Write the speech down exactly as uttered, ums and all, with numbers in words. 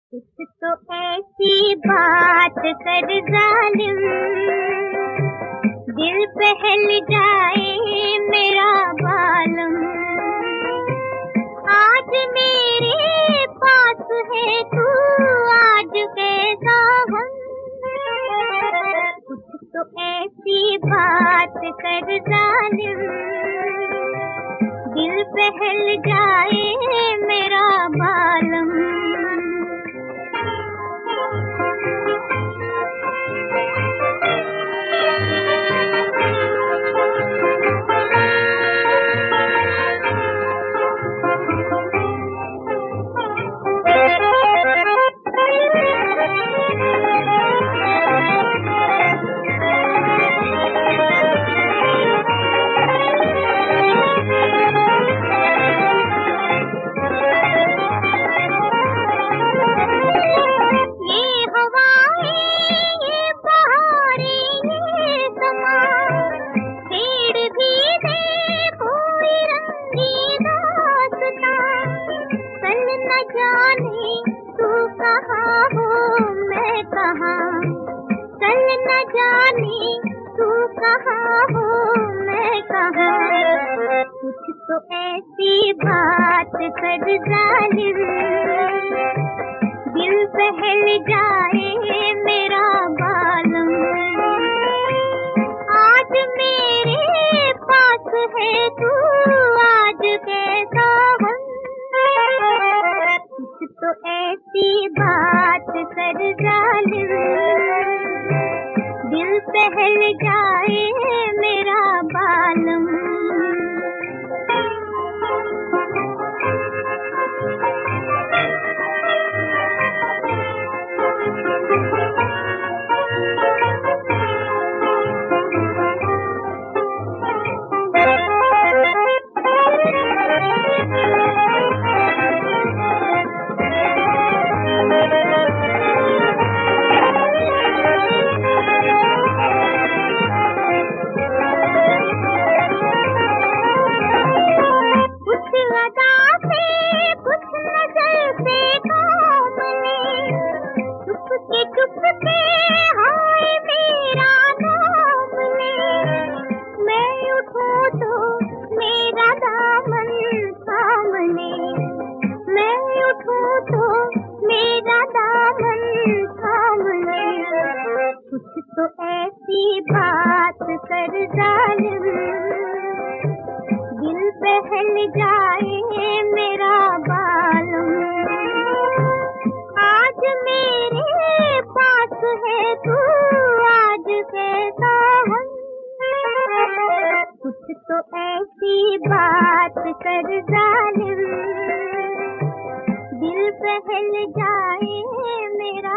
कुछ तो ऐसी बात कर जालिम, दिल बहल जाए मेरा बालम। आज मेरे पास है तू, आज कैसा हम। कुछ तो ऐसी बात कर जालिम, दिल बहल जाए मेरा बालम। जाने तू कहाँ हो मैं कहाँ, कल न जाने तू कहाँ हो मैं कहाँ। कुछ तो ऐसी बात कर जालिम, दिल बहल जाए मेरा बालम। आज मेरे पास है तू, आज कैसा हम। कुछ तो ऐसी बात कर जालिम, दिल बहल जाए मेरा बालम। चुप के हाय मेरा नाम ले, मैं उठूं तो मेरा दामन सामने, मैं उठूं तो मेरा दामन सामने। कुछ तो ऐसी बात कर जालिम, दिल बहल जाए मेरा बालम। आज मेरे पास है तू, आज कैसा हम। कुछ तो ऐसी बात कर जालिम, दिल बहल जाए मेरा